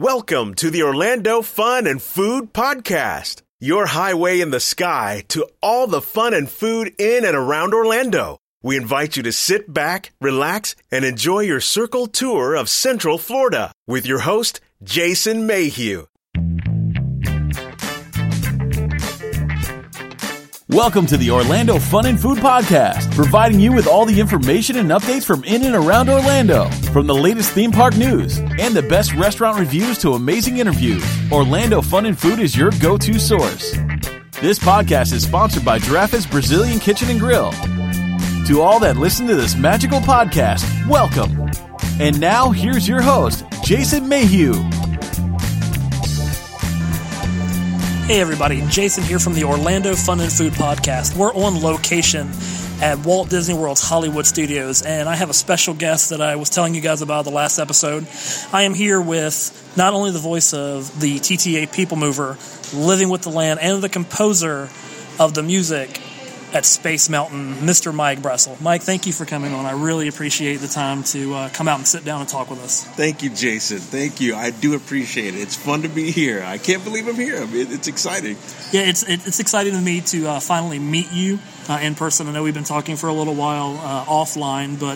Welcome to the Orlando Fun and Food Podcast, your highway in the sky to all the fun and food in and around Orlando. We invite you to sit back, relax, and enjoy your circle tour of Central Florida with your host, Jason Mayhew. Welcome to the Orlando Fun and Food Podcast, providing you with all the information and updates from in and around Orlando. From the latest theme park news and the best restaurant reviews to amazing interviews, Orlando Fun and Food is your go-to source. This podcast is sponsored by Giraffe's Brazilian Kitchen and Grill. To all that listen to this magical podcast, welcome. And now, here's your host, Jason Mayhew. Hey everybody, Jason here from the Orlando Fun and Food Podcast. We're on location at Walt Disney World's Hollywood Studios, and I have a special guest that I was telling you guys about the last episode. I am here with not only the voice of the TTA People Mover, Living with the Land, and the composer of the music at Space Mountain, Mr. Mike Bressel. Mike, thank you for coming on. I really appreciate the time to come out and sit down and talk with us. Thank you, Jason. Thank you. I do appreciate it. It's fun to be here. I can't believe I'm here. I mean, it's exciting. Yeah, it's exciting to me to finally meet you in person. I know we've been talking for a little while offline, but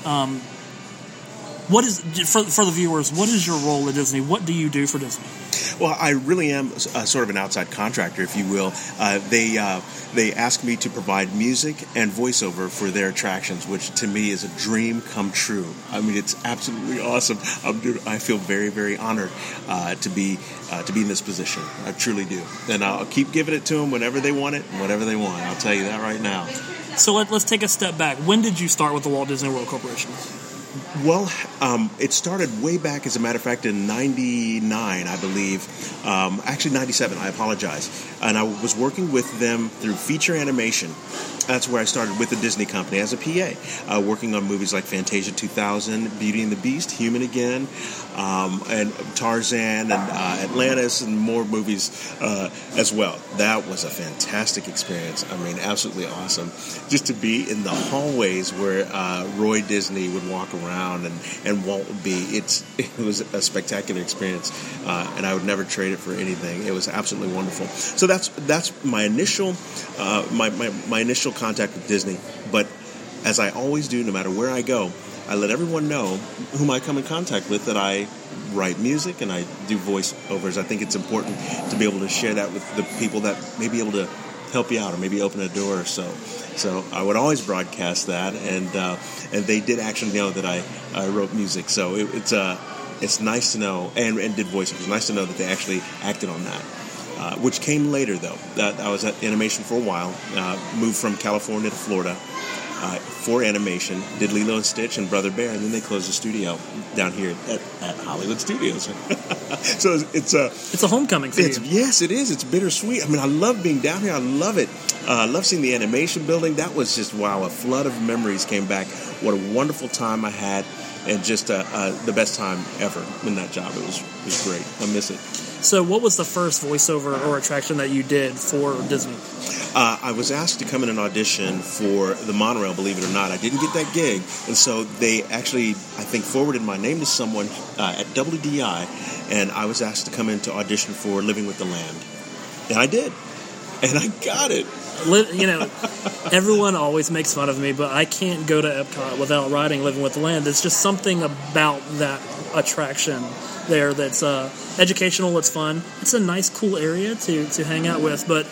what is, for the viewers, what is your role at Disney? What do you do for Disney? Well, I really am sort of an outside contractor, if you will. They ask me to provide music and voiceover for their attractions, which to me is a dream come true. I mean, it's absolutely awesome. I feel very, very honored to be in this position. I truly do, and I'll keep giving it to them whenever they want it, and whatever they want. I'll tell you that right now. So let's take a step back. When did you start with the Walt Disney World Corporation? Well, it started way back, as a matter of fact, in 99, I believe. Actually, 97, I apologize. And I was working with them through feature animation. That's where I started with the Disney Company as a PA, working on movies like Fantasia 2000, Beauty and the Beast, Human Again, and Tarzan, and Atlantis, and more movies as well. That was a fantastic experience. I mean, absolutely awesome. Just to be in the hallways where Roy Disney would walk around and Walt would be. It was a spectacular experience, and I would never trade it for anything. It was absolutely wonderful. So that's my initial my initial contact with Disney. But as I always do, no matter where I go, I let everyone know whom I come in contact with that I write music and I do voiceovers. I think it's important to be able to share that with the people that may be able to help you out or maybe open a door or so. So I would always broadcast that, and they did actually know that I wrote music. So it's nice to know, and did voiceovers. It's nice to know that they actually acted on that. Which came later, though. I was at animation for a while, moved from California to Florida for animation, did Lilo and Stitch and Brother Bear, and then they closed the studio down here at Hollywood Studios. So it's a homecoming for you. Yes, it is. It's bittersweet. I mean, I love being down here. I love it. I love seeing the animation building. That was just, wow, a flood of memories came back. What a wonderful time I had, and just the best time ever in that job. It was great. I miss it. So what was the first voiceover or attraction that you did for Disney? I was asked to come in and audition for the monorail, believe it or not. I didn't get that gig, and so they actually, I think, forwarded my name to someone at WDI, and I was asked to come in to audition for Living with the Land. And I did. And I got it. You know, everyone always makes fun of me, but I can't go to Epcot without riding Living with the Land. There's just something about that attraction there that's educational, it's fun. It's a nice, cool area to hang out with. But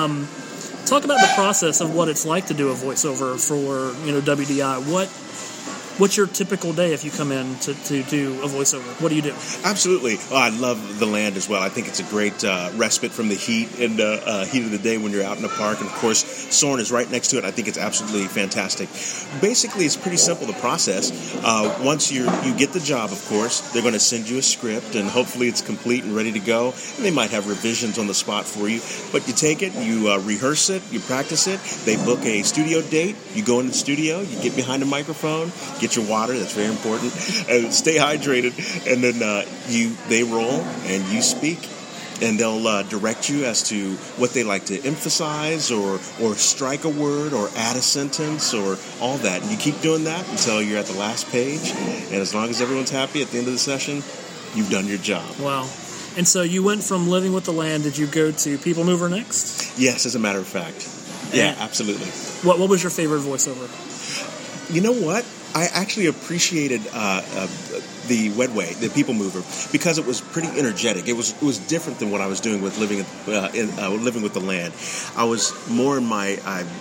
talk about the process of what it's like to do a voiceover for, WDI. What's your typical day if you come in to do a voiceover? What do you do? Absolutely. I love the land as well. I think it's a great respite from the heat and heat of the day when you're out in the park. And, of course, Soarin' is right next to it. I think it's absolutely fantastic. Basically, it's pretty simple, the process. Once you get the job, of course, they're going to send you a script, and hopefully it's complete and ready to go. And they might have revisions on the spot for you. But you take it, you rehearse it, you practice it. They book a studio date. You go in the studio, you get behind the microphone, get your water, that's very important, and stay hydrated, and then they roll and you speak, and they'll direct you as to what they like to emphasize or strike a word or add a sentence or all that, and you keep doing that until you're at the last page, and as long as everyone's happy at the end of the session, you've done your job. Wow. And so you went from Living with the Land, did you go to People Mover next? Yes, as a matter of fact. Yeah, absolutely. What was your favorite voiceover? You know what? I actually appreciated the Wedway, the People Mover, because it was pretty energetic. It was different than what I was doing with Living with the Land. I was more in my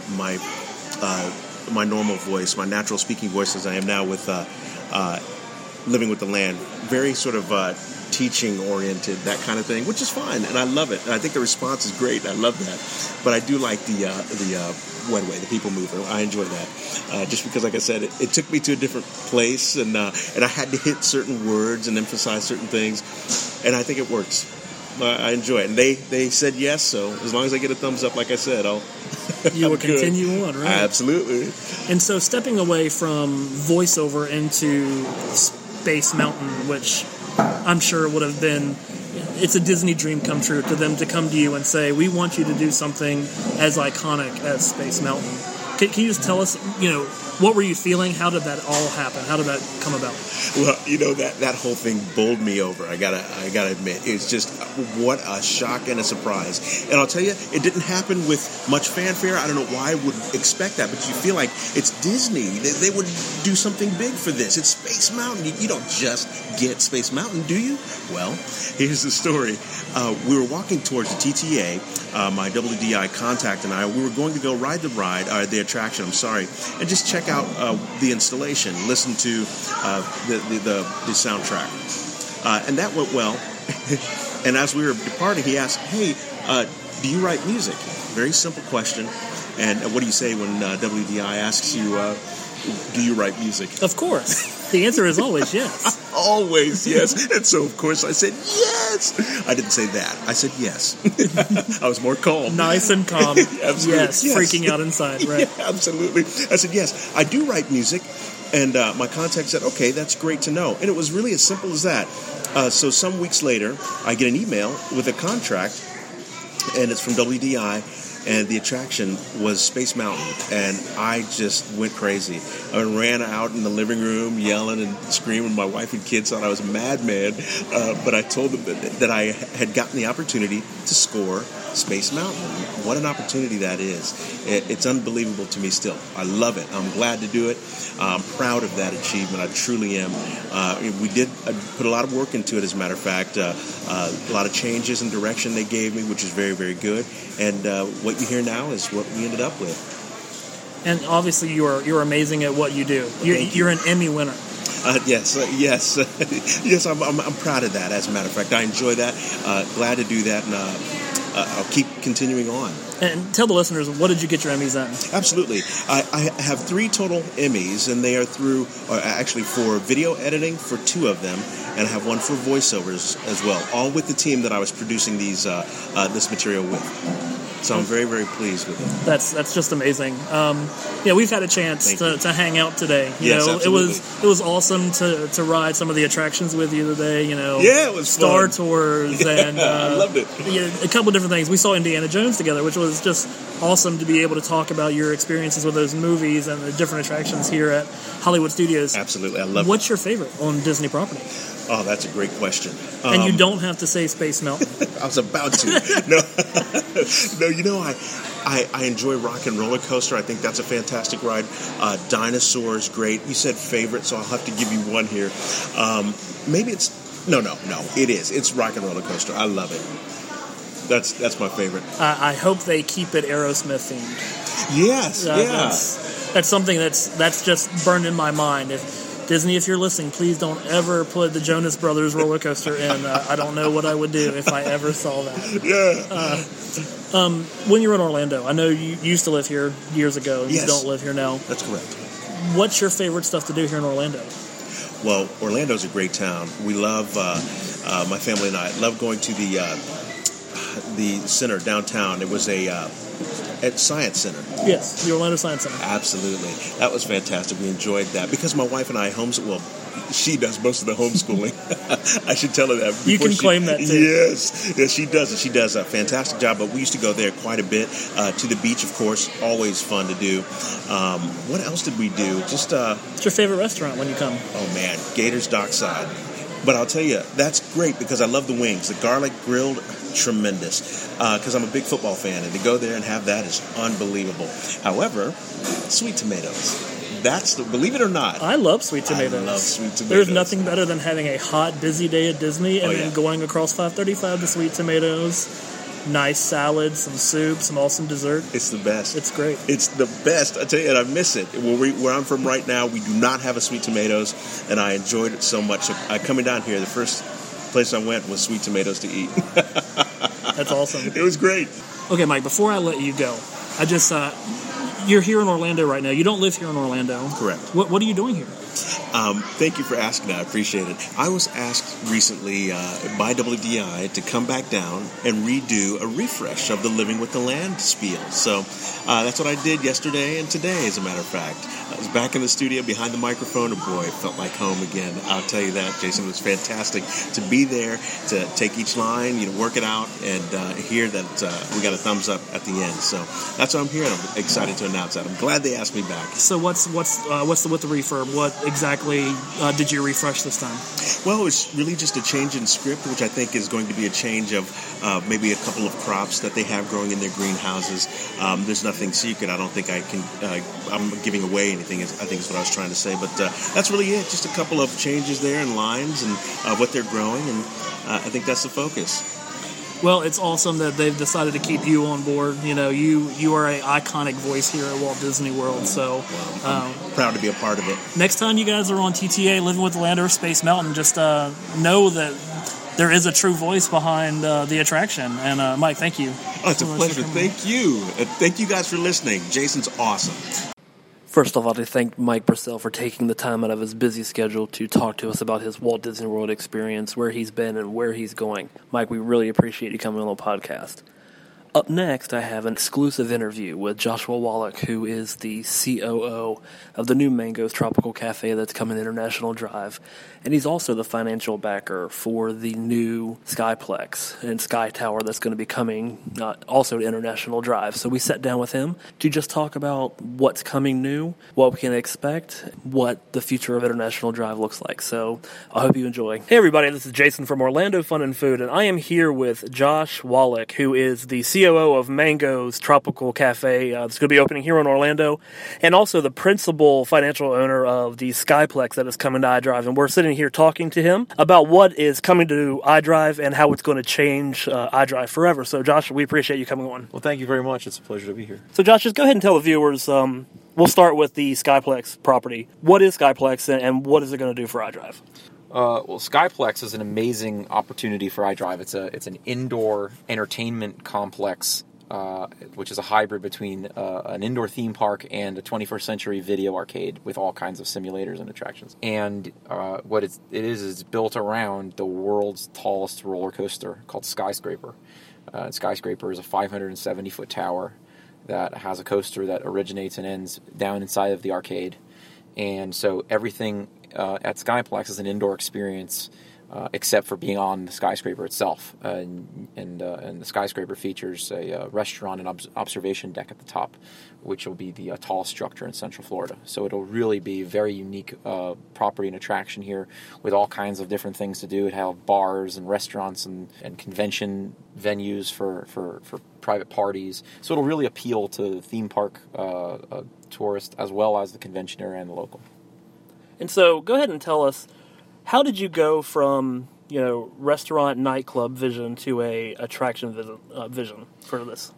normal voice, my natural speaking voice, as I am now with Living with the Land. Very sort of teaching oriented, that kind of thing, which is fine, and I love it. And I think the response is great. I love that. But I do like the Wedway, the People Mover. I enjoy that. Just because, like I said, it took me to a different place, and I had to hit certain words and emphasize certain things, and I think it works. I enjoy it. And they said yes, so as long as I get a thumbs up, like I said, you will continue on, right? Absolutely. And so stepping away from voiceover into Space Mountain, which I'm sure would have been, it's a Disney dream come true to them to come to you and say, we want you to do something as iconic as Space Mountain. Can you just tell us, what were you feeling? How did that all happen? How did that come about? Well, that whole thing bowled me over. I gotta admit, it's just what a shock and a surprise. And I'll tell you, it didn't happen with much fanfare. I don't know why I would expect that, but you feel like it's Disney. They would do something big for this. It's Space Mountain. You don't just get Space Mountain, do you? Well, here's the story. We were walking towards the TTA. My WDI contact and I, we were going to go ride the attraction, and just check out the installation, listen to the soundtrack. And that went well. And as we were departing, he asked, hey, do you write music? Very simple question. And what do you say when WDI asks you, do you write music? Of course. The answer is always yes. Always yes. And so, of course, I said yes. I didn't say that. I said yes. I was more calm. Nice and calm. Absolutely. Yes. Freaking out inside, right? Yeah, absolutely. I said yes. I do write music. And my contact said, okay, that's great to know. And it was really as simple as that. So some weeks later, I get an email with a contract, and it's from WDI. And the attraction was Space Mountain, and I just went crazy. I ran out in the living room yelling and screaming. My wife and kids thought I was a madman, but I told them that I had gotten the opportunity to score Space Mountain. What an opportunity that is. It's unbelievable to me still. I love it. I'm glad to do it. I'm proud of that achievement. I truly am. We did put a lot of work into it, as a matter of fact. A lot of changes in direction they gave me, which is very, very good. And what you hear now is what we ended up with. And obviously you're amazing at what you do. You're an Emmy winner. Yes. Yes, I'm proud of that, as a matter of fact. I enjoy that. Glad to do that, and I'll keep continuing on. And tell the listeners, what did you get your Emmys at? Absolutely. I have 3 total Emmys, and they are actually for video editing for 2 of them, and I have 1 for voiceovers as well, all with the team that I was producing this material with. So I'm very, very pleased with it. That's just amazing. We've had a chance to hang out today. Absolutely. It was awesome to ride some of the attractions with you today. Yeah, it was Star fun. Tours and I loved it. A couple of different things. We saw Indiana Jones together, which was just awesome to be able to talk about your experiences with those movies and the different attractions here at Hollywood Studios. Absolutely, I love it. What's your favorite on Disney property? Oh, that's a great question. And you don't have to say Space Mountain. I was about to. No, I enjoy Rock and Roller Coaster. I think that's a fantastic ride. Dinosaurs, great. You said favorite, so I'll have to give you one here. Maybe it's... No, it is. It's Rock and Roller Coaster. I love it. That's my favorite. I hope they keep it Aerosmith themed. Yes, yeah. That's something that's just burned in my mind. Disney, if you're listening, please don't ever put the Jonas Brothers roller coaster in. I don't know what I would do if I ever saw that. Yeah. When you were in Orlando, I know you used to live here years ago. And yes. You don't live here now. That's correct. What's your favorite stuff to do here in Orlando? Well, Orlando's a great town. We love, my family and I, love going to the center downtown. It was at Science Center. Yes, the Orlando Science Center. Absolutely. That was fantastic. We enjoyed that. Because my wife and I she does most of the homeschooling. I should tell her that. You can claim that, too. Yes, she does. And she does a fantastic job. But we used to go there quite a bit. To the beach, of course. Always fun to do. What else did we do? What's your favorite restaurant when you come? Oh, man. Gators Dockside. But I'll tell you, that's great because I love the wings. The garlic grilled, tremendous. Because I'm a big football fan, and to go there and have that is unbelievable. However, sweet tomatoes. Believe it or not. I love sweet tomatoes. I love sweet tomatoes. There's nothing better than having a hot, busy day at Disney and then going across 535 to Sweet Tomatoes. Nice salad, some soup, some awesome dessert. It's the best. It's great. It's the best. I tell you, and I miss it. Where I'm from right now, we do not have a Sweet Tomatoes, and I enjoyed it so much. Coming down here, the first place I went was Sweet Tomatoes to eat. That's awesome. It was great. Okay, Mike, before I let you go, I just... you're here in Orlando right now. You don't live here in Orlando. Correct. What are you doing here? Thank you for asking that. I appreciate it. I was asked recently by WDI to come back down and redo a refresh of the Living with the Land spiel. So that's what I did yesterday and today, as a matter of fact. I was back in the studio behind the microphone, and boy, it felt like home again. I'll tell you that, Jason. It was fantastic to be there, to take each line, work it out, and hear that we got a thumbs up at the end. So that's why I'm here, and I'm excited to announce that. I'm glad they asked me back. So what's with the refurb? What exactly did you refresh this time? Well, it's really just a change in script, which I think is going to be a change of maybe a couple of crops that they have growing in their greenhouses. There's nothing secret. I don't think I'm giving away anything, I think is what I was trying to say. But that's really it. Just a couple of changes there in lines and what they're growing, and I think that's the focus. Well, it's awesome that they've decided to keep you on board. You are an iconic voice here at Walt Disney World. So I'm proud to be a part of it. Next time you guys are on TTA, Living with the Land or Space Mountain, just know that there is a true voice behind the attraction. And Mike, thank you. Oh, it's a pleasure. Thank you. Thank you guys for listening. Jason's awesome. First off, I'd like to thank Mike Purcell for taking the time out of his busy schedule to talk to us about his Walt Disney World experience, where he's been and where he's going. Mike, we really appreciate you coming on the podcast. Up next, I have an exclusive interview with Joshua Wallach, who is the COO of the new Mango's Tropical Cafe that's coming to International Drive. And he's also the financial backer for the new Skyplex and Sky Tower that's going to be coming also to International Drive. So we sat down with him to just talk about what's coming new, what we can expect, what the future of International Drive looks like. So I hope you enjoy. Hey everybody, this is Jason from Orlando Fun and Food, and I am here with Josh Wallach, who is the COO of Mango's Tropical Cafe. It's going to be opening here in Orlando, and also the principal financial owner of the Skyplex that is coming to iDrive. And we're sitting here talking to him about what is coming to iDrive and how it's going to change iDrive forever. So, Josh, we appreciate you coming on. Well, thank you very much. It's a pleasure to be here. So, Josh, just go ahead and tell the viewers. We'll start with the Skyplex property. What is Skyplex, and what is it going to do for iDrive? Well, Skyplex is an amazing opportunity for iDrive. It's an indoor entertainment complex, which is a hybrid between an indoor theme park and a 21st century video arcade with all kinds of simulators and attractions. And what it is built around the world's tallest roller coaster called Skyscraper. Skyscraper is a 570-foot tower that has a coaster that originates and ends down inside of the arcade. And so everything at Skyplex is an indoor experience, except for being on the skyscraper itself. And the skyscraper features a restaurant and observation deck at the top, which will be the tallest structure in Central Florida. So it'll really be a very unique property and attraction here with all kinds of different things to do. It have bars and restaurants and convention venues for private parties. So it'll really appeal to theme park tourists as well as the convention area and the local. And so go ahead and tell us, how did you go from, restaurant, nightclub vision to a attraction vision for this?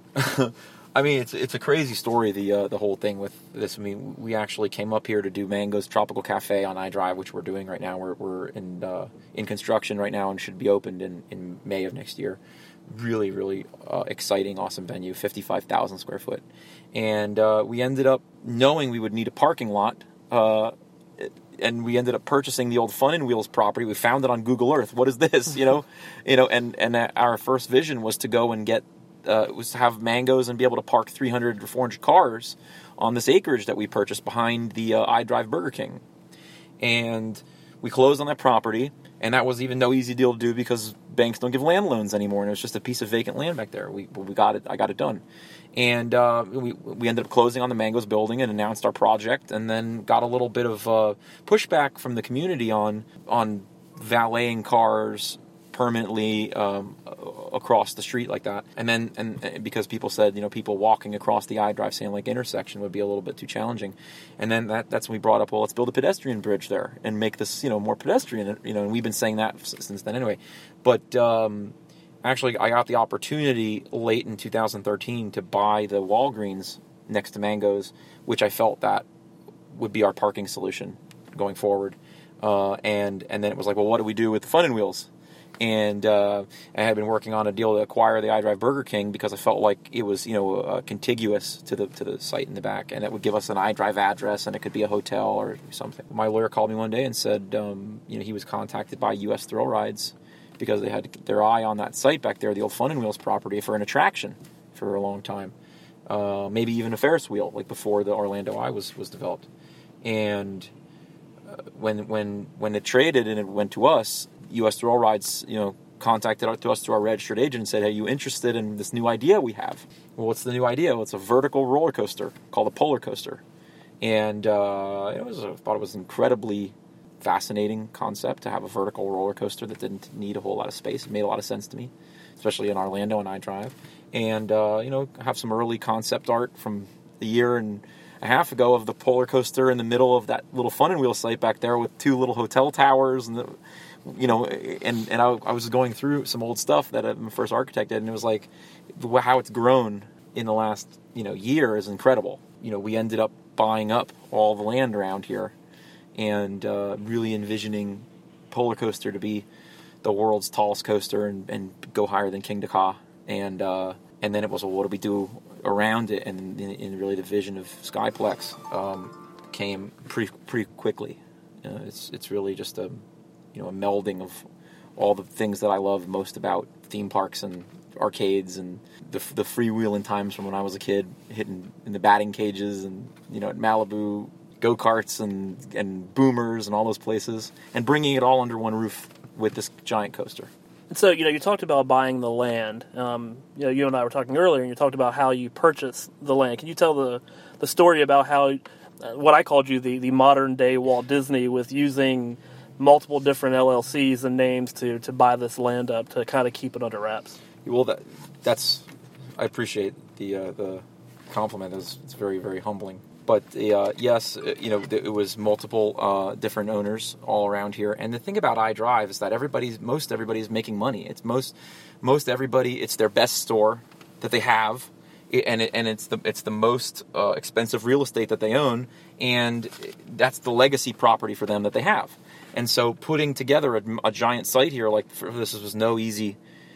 I mean, it's a crazy story, the whole thing with this. I mean, we actually came up here to do Mango's Tropical Cafe on iDrive, which we're doing right now. We're in construction right now and should be opened in May of next year. Really, really exciting, awesome venue, 55,000 square foot. And we ended up knowing we would need a parking lot, and we ended up purchasing the old Fun and Wheels property. We found it on Google Earth. What is this? And our first vision was to go and was to have Mango's and be able to park 300 or 400 cars on this acreage that we purchased behind the iDrive Burger King. And we closed on that property, and that was even no easy deal to do because banks don't give land loans anymore, and it was just a piece of vacant land back there. We got it. I got it done. And we ended up closing on the Mango's building and announced our project, and then got a little bit of pushback from the community on valeting cars permanently across the street like that. And because people said, people walking across the iDrive Sand Lake intersection would be a little bit too challenging. And then that's when we brought up, well, let's build a pedestrian bridge there and make this, more pedestrian, and we've been saying that since then anyway. But actually, I got the opportunity late in 2013 to buy the Walgreens next to Mango's, which I felt that would be our parking solution going forward. And then it was like, well, what do we do with the Fun and Wheels? And I had been working on a deal to acquire the iDrive Burger King because I felt like it was, contiguous to the site in the back, and it would give us an iDrive address, and it could be a hotel or something. My lawyer called me one day and said, he was contacted by U.S. Thrill Rides because they had their eye on that site back there, the old Fun and Wheels property, for an attraction for a long time, maybe even a Ferris wheel, like before the Orlando Eye was developed. And when it traded and it went to us, U.S. Thrill Rides, contacted us through our registered agent and said, "Hey, you interested in this new idea we have?" Well, what's the new idea? Well, it's a vertical roller coaster called a Polar Coaster. And I thought it was an incredibly fascinating concept to have a vertical roller coaster that didn't need a whole lot of space. It made a lot of sense to me, especially in Orlando and iDrive. And, have some early concept art from a year and a half ago of the Polar Coaster in the middle of that little Fun and Wheel site back there with two little hotel towers and I was going through some old stuff that my first architect did, and it was like how it's grown in the last year is incredible. We ended up buying up all the land around here and really envisioning Polar Coaster to be the world's tallest coaster and go higher than King Ka. And then it was, well, what do we do around it? And in really the vision of Skyplex came pretty quickly. It's really just a melding of all the things that I love most about theme parks and arcades and the freewheeling times from when I was a kid, hitting in the batting cages and at Malibu, go-karts and boomers and all those places, and bringing it all under one roof with this giant coaster. And so, you talked about buying the land. You and I were talking earlier, and you talked about how you purchased the land. Can you tell the story about how, what I called you the modern-day Walt Disney, with using multiple different LLCs and names to buy this land up to kind of keep it under wraps? Well, that's I appreciate the compliment. It's very, very humbling. But yes, it was multiple different owners all around here. And the thing about iDrive is that most everybody is making money. It's most everybody. It's their best store that they have, and it's the most expensive real estate that they own, and that's the legacy property for them that they have. And so putting together a giant site here this was no easy.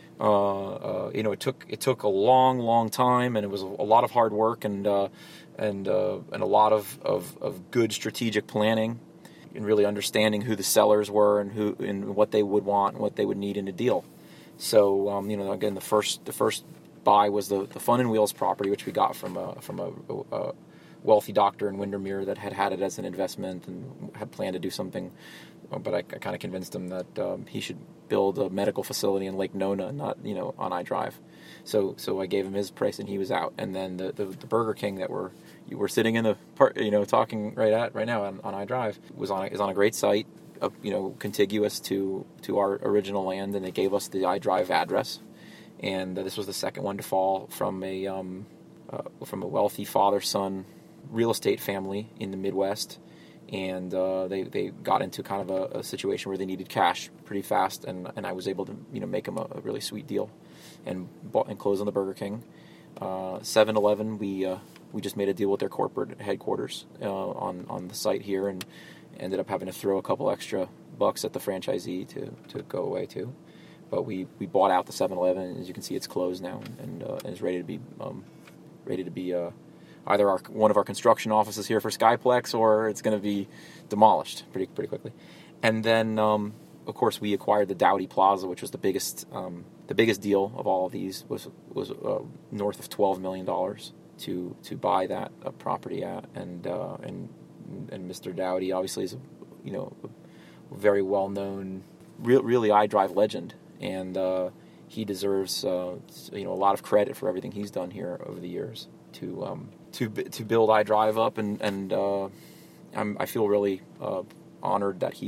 It took a long time, and it was a lot of hard work and a lot of good strategic planning, and really understanding who the sellers were and what they would want and what they would need in a deal. So again, the first buy was the Fun and Wheels property, which we got from a wealthy doctor in Windermere that had it as an investment and had planned to do something. But I kind of convinced him that he should build a medical facility in Lake Nona, not on iDrive. So I gave him his price, and he was out. And then the Burger King that we're sitting in the part, talking right now on iDrive is on a great site, contiguous to our original land, and they gave us the iDrive address. And this was the second one to fall from a wealthy father-son real estate family in the Midwest. And they got into kind of a situation where they needed cash pretty fast, and I was able to make them a really sweet deal, and close on the Burger King. 7-Eleven, we just made a deal with their corporate headquarters on the site here, and ended up having to throw a couple extra bucks at the franchisee to go away too. But we bought out the 7-Eleven, and as you can see, it's closed now and is ready to be either one of our construction offices here for Skyplex, or it's going to be demolished pretty quickly. And then, of course, we acquired the Dowdy Plaza, which was the biggest deal of all of these. Was north of $12 million to buy that property at, and Mr. Dowdy obviously is a very well known, really iDrive legend, and he deserves a lot of credit for everything he's done here over the years to build iDrive up, and I feel really honored that he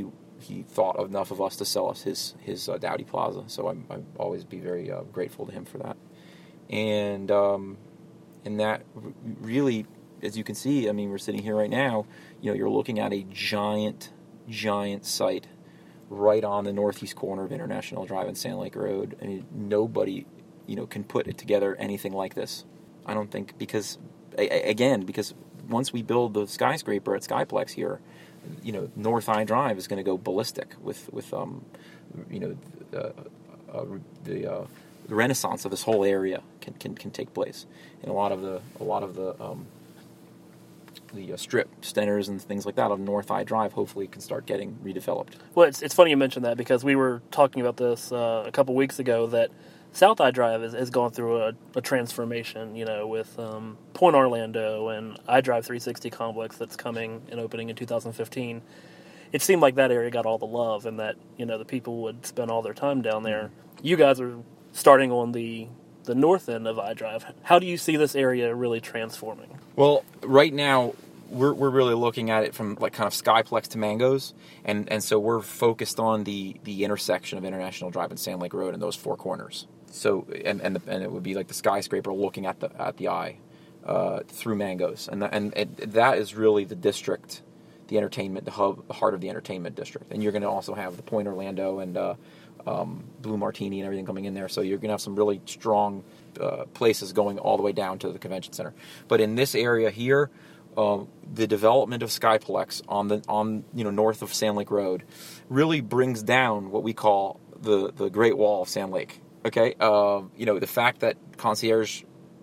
he thought enough of us to sell us his Dowdy Plaza. So I always be very grateful to him for that. And that really, as you can see, I mean, we're sitting here right now. You're looking at a giant site right on the northeast corner of International Drive and Sand Lake Road. I mean, nobody, can put it together anything like this. I don't think, because once we build the skyscraper at Skyplex here, North I Drive is going to go ballistic with the renaissance of this whole area can take place, and a lot of the strip centers and things like that on North I Drive hopefully can start getting redeveloped. Well, it's funny you mentioned that, because we were talking about this a couple weeks ago, that South I Drive has gone through a transformation, with Point Orlando and I Drive 360 complex that's coming and opening in 2015. It seemed like that area got all the love, and that, the people would spend all their time down there. You guys are starting on the north end of I Drive. How do you see this area really transforming? Well, right now, we're really looking at it from like kind of Skyplex to Mangoes, and so we're focused on the intersection of International Drive and Sand Lake Road and those four corners. So and it would be like the skyscraper looking at the eye through Mangoes, and that is really the district, the entertainment, the hub, the heart of the entertainment district. And you're going to also have the Point Orlando and Blue Martini and everything coming in there. So you're going to have some really strong places going all the way down to the convention center. But in this area here, the development of Skyplex on north of Sand Lake Road really brings down what we call the Great Wall of Sand Lake. Okay, the fact that concierges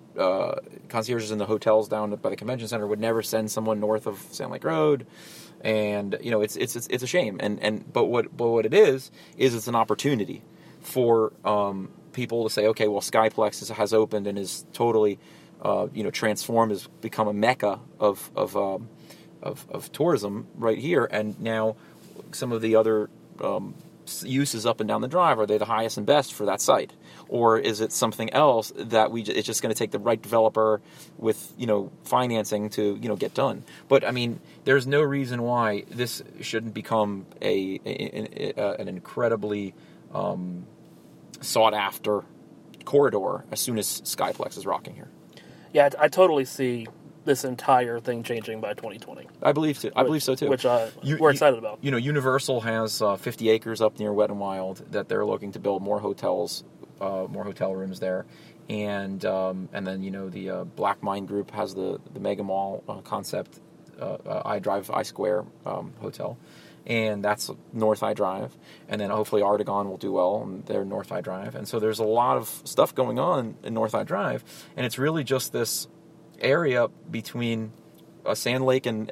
in the hotels down by the convention center would never send someone north of Sand Lake Road, and it's a shame. But what it is it's an opportunity for people to say, okay, well, Skyplex has opened and is totally transformed, has become a mecca of tourism right here, and now some of the other uses up and down the drive, are they the highest and best for that site, or is it something else that it's just going to take the right developer with financing to get done? But I mean, there's no reason why this shouldn't become an incredibly sought after corridor as soon as Skyplex is rocking here. Yeah, I totally see this entire thing changing by 2020. I believe so too. Which we're excited about. Universal has 50 acres up near Wet and Wild that they're looking to build more hotels, more hotel rooms there, and then the Black Mine Group has the Mega Mall concept, I Drive I Square hotel, and that's North I Drive, and then hopefully Artagon will do well on their North I Drive, and so there's a lot of stuff going on in North I Drive, and it's really just this area between Sand Lake and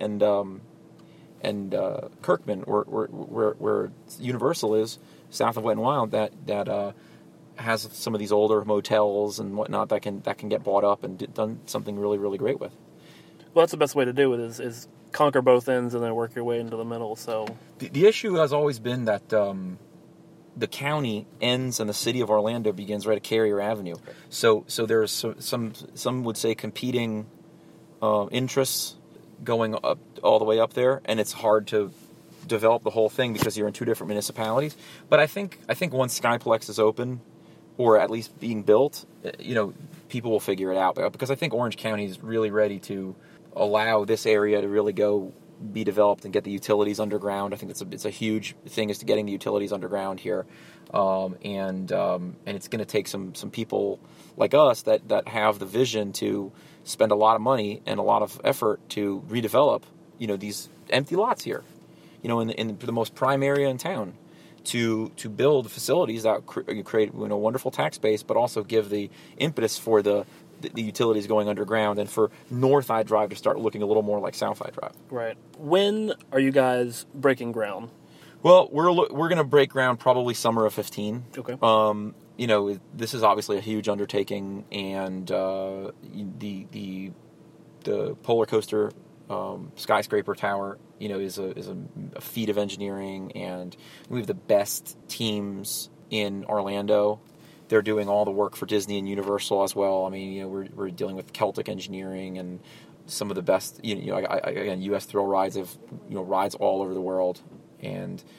Kirkman, where Universal is, south of Wet and Wild, that has some of these older motels and whatnot that can get bought up and done something really, really great with. Well, that's the best way to do it, is conquer both ends and then work your way into the middle. So the issue has always been that the county ends and the city of Orlando begins right at Carrier Avenue. So there's some would say competing interests going up all the way up there, and it's hard to develop the whole thing because you're in two different municipalities. But I think once Skyplex is open, or at least being built, people will figure it out, because I think Orange County is really ready to allow this area to really go be developed and get the utilities underground. I think it's a huge thing, is to getting the utilities underground here, and it's going to take some people like us that have the vision to spend a lot of money and a lot of effort to redevelop these empty lots here, in the most prime area in town, to build facilities that create wonderful tax base, but also give the impetus for the utilities going underground, and for North I Drive to start looking a little more like South I Drive. Right. When are you guys breaking ground? Well, we're going to break ground probably summer of 15. Okay. This is obviously a huge undertaking, and the Polar Coaster skyscraper tower, is a feat of engineering, and we have the best teams in Orlando. They're doing all the work for Disney and Universal as well. I mean, we're dealing with Celtic Engineering and some of the best. Again, U.S. Thrill Rides have rides all over the world, and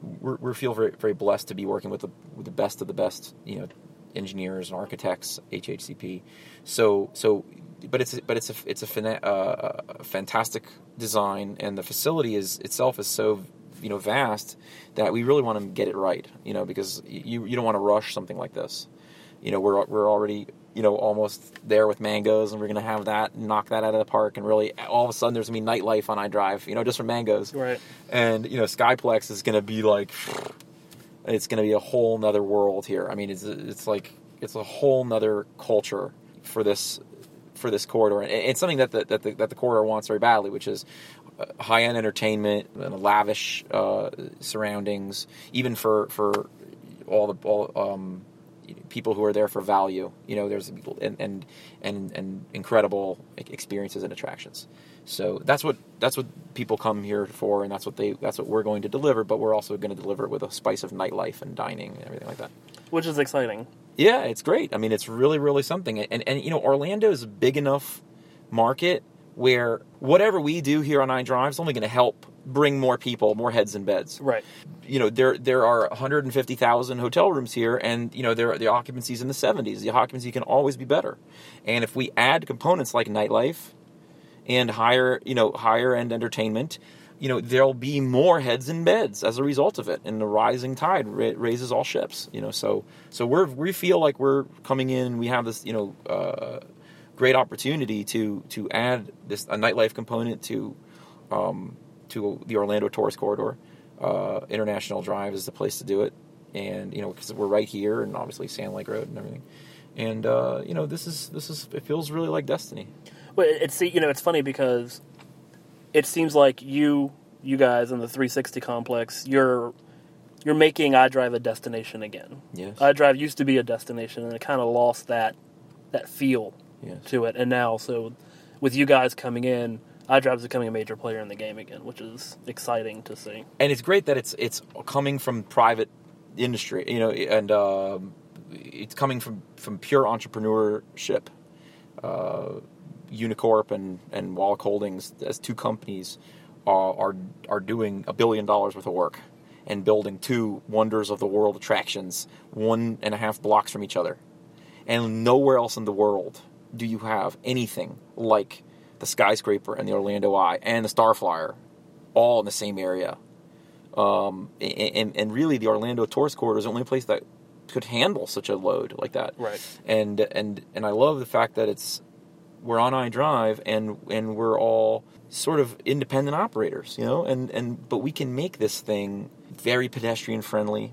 we feel very, very blessed to be working with the best of the best, engineers and architects, HHCP. But it's a fantastic design, and the facility itself is so vast that we really want to get it right, because you don't want to rush something like this. We're already almost there with Mangoes, and we're going to have that, knock that out of the park, and really all of a sudden there's going to be nightlife on iDrive, just from Mangoes. Right. And, Skyplex is going to be like, it's going to be a whole nother world here. I mean, it's a whole nother culture for this corridor. And it's something that the corridor wants very badly, which is high-end entertainment and lavish surroundings, even for all people who are there for value. There's and incredible experiences and attractions. So that's what people come here for, and that's what we're going to deliver. But we're also going to deliver it with a spice of nightlife and dining and everything like that, which is exciting. Yeah, it's great. I mean, it's really, really something. And Orlando is a big enough market where whatever we do here on iDrive is only going to help bring more people, more heads in beds. Right. There are 150,000 hotel rooms here, and the occupancy's in the 70s. The occupancy can always be better. And if we add components like nightlife and higher end entertainment, there'll be more heads in beds as a result of it, and the rising tide raises all ships. So we feel like we're coming in. We have this great opportunity to add a nightlife component to the Orlando Tourist Corridor. International Drive is the place to do it, and because we're right here, and obviously Sand Lake Road and everything, and this is it feels really like destiny. Well, it's funny because it seems like you guys in the 360 complex, you're making iDrive a destination again. Yes. iDrive used to be a destination, and it kind of lost that feel to it. And now, so with you guys coming in, iDrive is becoming a major player in the game again, which is exciting to see. And it's great that it's coming from private industry, and it's coming from pure entrepreneurship. Unicorp and Wallach Holdings, as two companies, are doing $1 billion worth of work and building two wonders of the world attractions 1.5 blocks from each other. And nowhere else in the world do you have anything like the Skyscraper and the Orlando Eye and the Starflyer all in the same area. And really, the Orlando Tourist Corridor is the only place that could handle such a load like that. Right. And I love the fact that we're on iDrive and we're all sort of independent operators, but we can make this thing very pedestrian friendly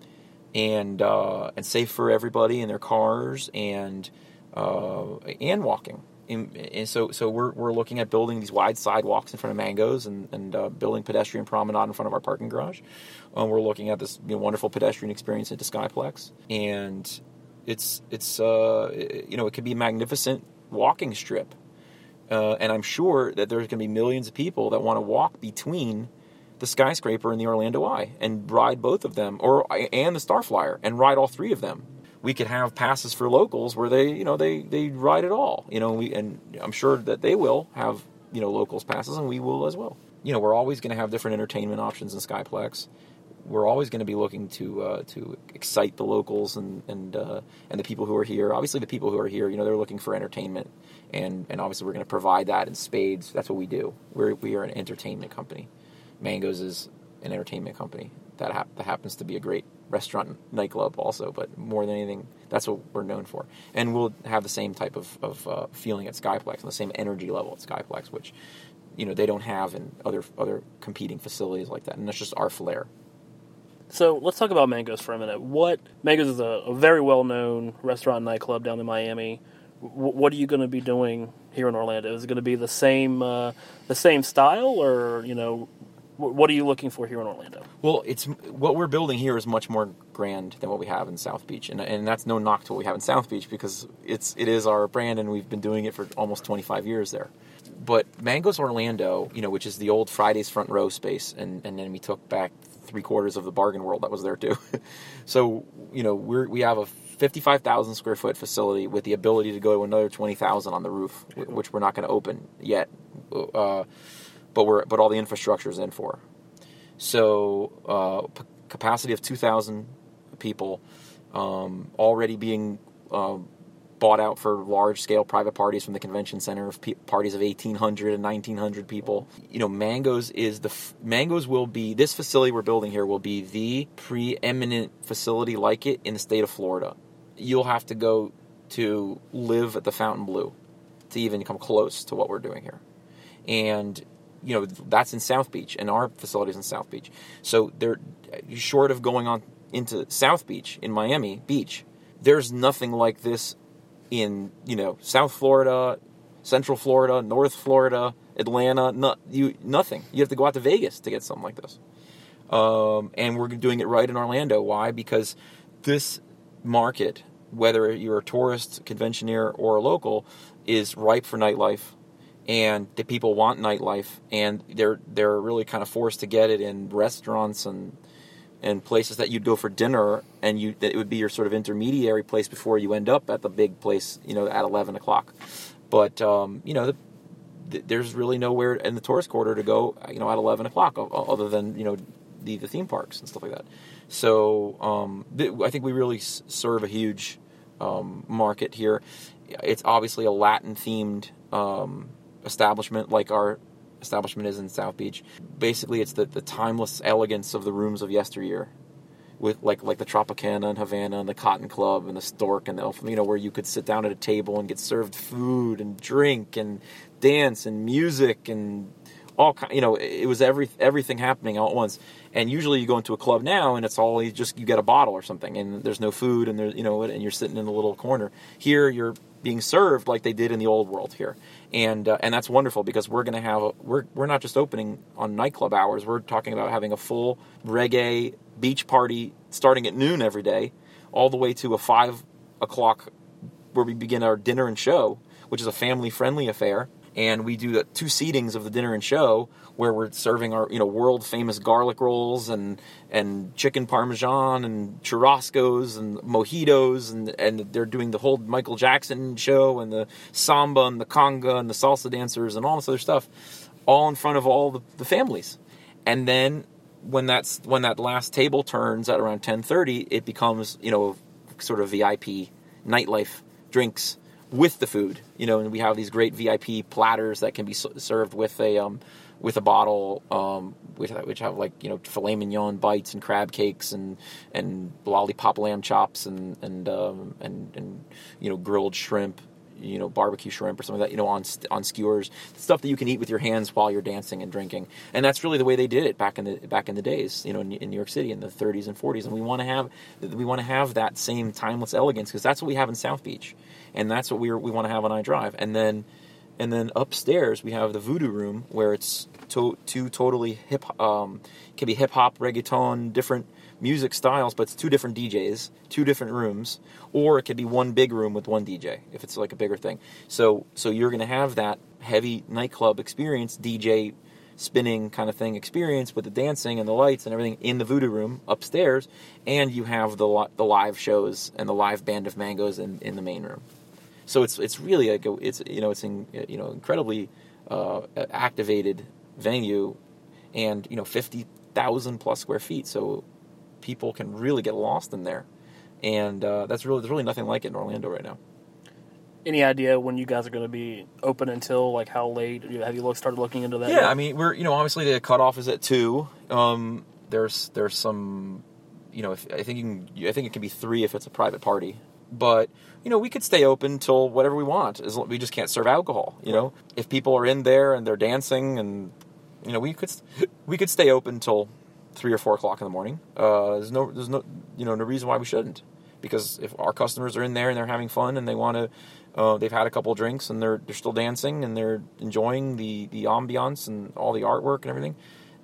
and safe for everybody in their cars and walking. And so we're looking at building these wide sidewalks in front of Mangoes and building pedestrian promenade in front of our parking garage. We're looking at this wonderful pedestrian experience into Skyplex, and it could be a magnificent walking strip. And I'm sure that there's going to be millions of people that want to walk between the Skyscraper and the Orlando Eye and ride both of them, and the Starflyer, and ride all three of them. We could have passes for locals where they ride it all, and I'm sure that they will have, locals passes, and we will as well. We're always going to have different entertainment options in Skyplex. We're always going to be looking to excite the locals and the people who are here. Obviously, the people who are here, they're looking for entertainment, and obviously we're going to provide that in spades. That's what we do. We are an entertainment company. Mangoes is an entertainment company that happens to be a great restaurant and nightclub also, but more than anything, that's what we're known for. And we'll have the same type of feeling at Skyplex and the same energy level at Skyplex, which they don't have in other competing facilities like that, and that's just our flair. So let's talk about Mangoes for a minute. Mangoes is a very well-known restaurant and nightclub down in Miami. What are you going to be doing here in Orlando? Is it going to be the same style, or what are you looking for here in Orlando? Well, what we're building here is much more grand than what we have in South Beach, and that's no knock to what we have in South Beach, because it is our brand, and we've been doing it for almost 25 years there. But Mangoes Orlando, which is the old Fridays Front Row space, and then we took back 3/4 of the Bargain World that was there too. So we have a 55,000 square foot facility with the ability to go to another 20,000 on the roof, which we're not going to open yet. But all the infrastructure is in for. So capacity of 2,000 people, already being bought out for large-scale private parties from the convention center, of parties of 1,800 and 1,900 people. Mango's will be, this facility we're building here will be the preeminent facility like it in the state of Florida. You'll have to go to live at the Fontainebleau to even come close to what we're doing here. And, that's in South Beach, and our facility's in South Beach. So they're short of going on into South Beach in Miami Beach. There's nothing like this in, South Florida, Central Florida, North Florida, Atlanta, nothing. You have to go out to Vegas to get something like this. And we're doing it right in Orlando. Why? Because this market, whether you're a tourist, conventioner, or a local, is ripe for nightlife. And the people want nightlife, and they're really kind of forced to get it in restaurants and places that you'd go for dinner, and that it would be your sort of intermediary place before you end up at the big place, at 11 o'clock. But there's really nowhere in the tourist quarter to go, at 11 o'clock, other than the theme parks and stuff like that. So I think we really serve a huge market here. It's obviously a Latin themed establishment, like our establishment is in South Beach. Basically, it's the timeless elegance of the rooms of yesteryear, with like the Tropicana and Havana and the Cotton Club and the Stork and the where you could sit down at a table and get served food and drink and dance and music and all kind. It was everything happening all at once. And usually you go into a club now and it's all you get a bottle or something, and there's no food, and there's and you're sitting in a little corner. Here you're being served like they did in the old world here, and that's wonderful, because we're going to have we're not just opening on nightclub hours. We're talking about having a full reggae beach party starting at noon every day, all the way to a 5 o'clock where we begin our dinner and show, which is a family friendly affair. And we do the 2 seatings of the dinner and show, where we're serving our world famous garlic rolls and chicken parmesan and churrascos and mojitos, and they're doing the whole Michael Jackson show and the samba and the conga and the salsa dancers and all this other stuff, all in front of all the families. And then when that last table turns at around 10:30, it becomes sort of VIP nightlife drinks with the food, and we have these great VIP platters that can be served with a bottle, which have filet mignon bites and crab cakes and lollipop lamb chops and grilled shrimp, barbecue shrimp or something like that, on skewers, stuff that you can eat with your hands while you're dancing and drinking. And that's really the way they did it back in the days, in New York City in the 30s and 40s. And we want to have that same timeless elegance, because that's what we have in South Beach, and that's what we want to have on iDrive. And then upstairs we have the Voodoo Room, where it's two totally can be hip hop, reggaeton, different music styles, but it's 2 different DJs, 2 different rooms, or it could be one big room with one DJ if it's like a bigger thing. So you're going to have that heavy nightclub experience, DJ spinning kind of thing experience with the dancing and the lights and everything in the Voodoo Room upstairs, and you have the live shows and the live band of Mangoes in the main room. So it's really it's incredibly activated venue, and 50,000 plus square feet. So people can really get lost in there, and there's really nothing like it in Orlando right now. Any idea when you guys are going to be open until, like, how late? Have you started looking into that? Yeah, yet? I mean, we're obviously the cutoff is at 2. There's some, I think it can be 3 if it's a private party, but we could stay open till whatever we want. We just can't serve alcohol. If people are in there and they're dancing, and we could stay open till 3 or 4 o'clock in the morning. There's no no reason why we shouldn't, because if our customers are in there and they're having fun and they want to, they've had a couple of drinks and they're still dancing and they're enjoying the ambiance and all the artwork and everything,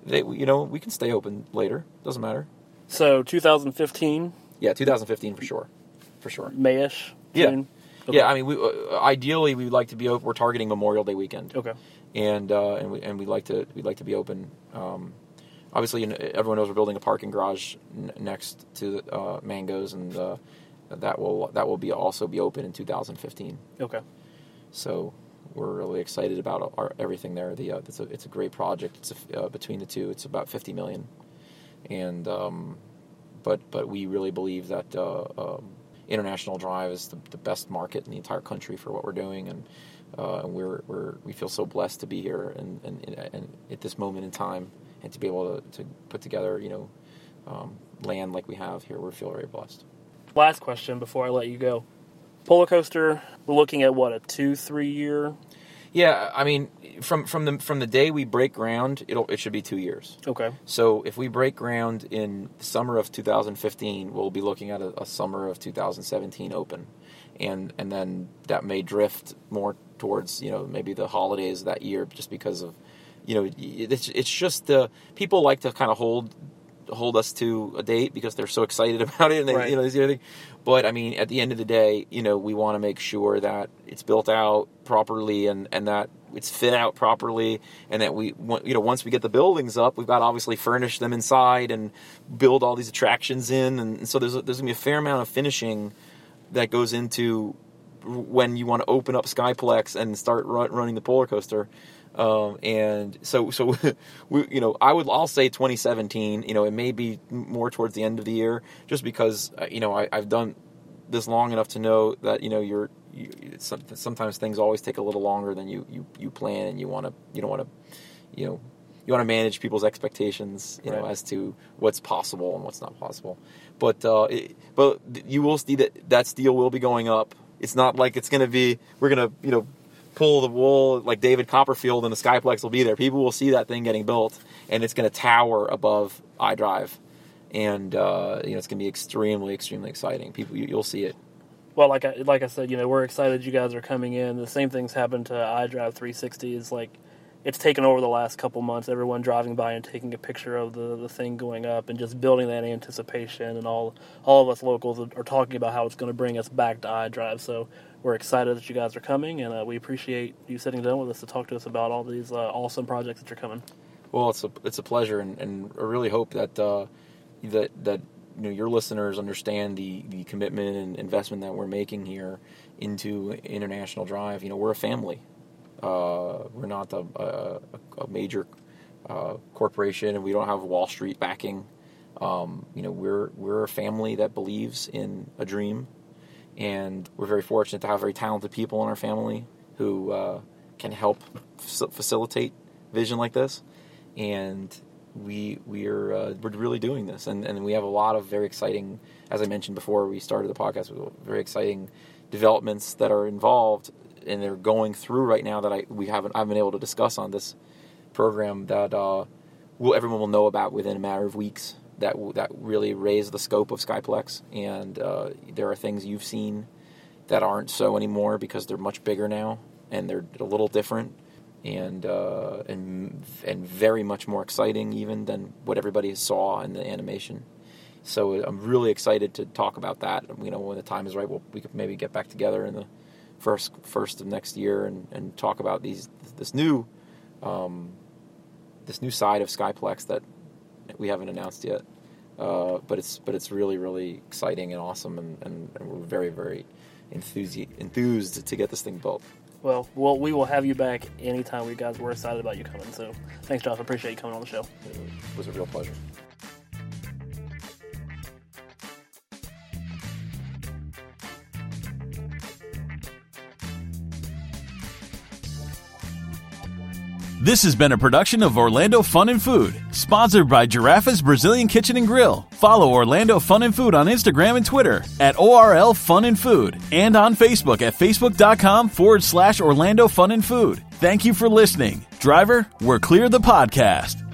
we can stay open later. Doesn't matter. So 2015. Yeah, 2015 for sure. Mayish. Yeah. June? Okay. Yeah. I mean, ideally we'd like to be open. We're targeting Memorial Day weekend. Okay. And we'd like to be open. Obviously, everyone knows we're building a parking garage next to Mangoes, and that will also be open in 2015. Okay. So we're really excited about everything there. It's a great project. It's between the two, it's about $50 million, and But we really believe that International Drive is the best market in the entire country for what we're doing, and we feel so blessed to be here and at this moment in time, and to be able to put together land like we have here. We feel very blessed. Last question before I let you go. Polar coaster, we're looking at what, a 2-3 year? Yeah, I mean, from the day we break ground, it should be 2 years. Okay. So if we break ground in the summer of 2015, we'll be looking at a summer of 2017 open, and then that may drift more towards maybe the holidays that year, just because of it's just people like to kind of hold us to a date because they're so excited about it, and right. this other thing. But I mean, at the end of the day, we want to make sure that it's built out properly and that it's fit out properly, and that once we get the buildings up, we've got to obviously furnish them inside and build all these attractions in, and so there's gonna be a fair amount of finishing that goes into when you want to open up Skyplex and start running the polar coaster. And so I'll say 2017. It may be more towards the end of the year, just because I've done this long enough to know that sometimes things always take a little longer than you plan, and you don't want to manage people's expectations, right. as to what's possible and what's not possible. But you will see that steel will be going up. It's not like it's going to be we're going to pull the wool like David Copperfield and the Skyplex will be there. People will see that thing getting built, and it's going to tower above iDrive, and it's going to be extremely, extremely exciting. You'll see it. Well, like I said, we're excited you guys are coming in. The same thing's happened to iDrive 360. Is like it's taken over the last couple months. Everyone driving by and taking a picture of the thing going up and just building that anticipation. And all of us locals are talking about how it's going to bring us back to iDrive. So we're excited that you guys are coming, and we appreciate you sitting down with us to talk to us about all these awesome projects that are coming. Well, it's a pleasure, and I really hope that that your listeners understand the commitment and investment that we're making here into International Drive. We're a family. We're not a major corporation, and we don't have Wall Street backing. We're a family that believes in a dream, and we're very fortunate to have very talented people in our family who can help facilitate vision like this. And we're really doing this, and we have a lot of very exciting, as I mentioned before we started the podcast, very exciting developments that are involved, and they're going through right now that I've been able to discuss on this program that everyone will know about within a matter of weeks. That really raise the scope of Skyplex, and there are things you've seen that aren't so anymore because they're much bigger now, and they're a little different, and very much more exciting even than what everybody saw in the animation. So I'm really excited to talk about that. When the time is right, we could maybe get back together in the first of next year and talk about this new side of Skyplex that we haven't announced yet. But it's really, really exciting and awesome, and we're very, very enthused to get this thing built. Well, we will have you back anytime. We guys were excited about you coming. So thanks, Josh. I appreciate you coming on the show. It was a real pleasure. This has been a production of Orlando Fun and Food, sponsored by Giraffe's Brazilian Kitchen and Grill. Follow Orlando Fun and Food on Instagram and Twitter at ORL Fun and Food, and on Facebook at facebook.com/Orlando Fun and Food. Thank you for listening. Driver, we're clear the podcast.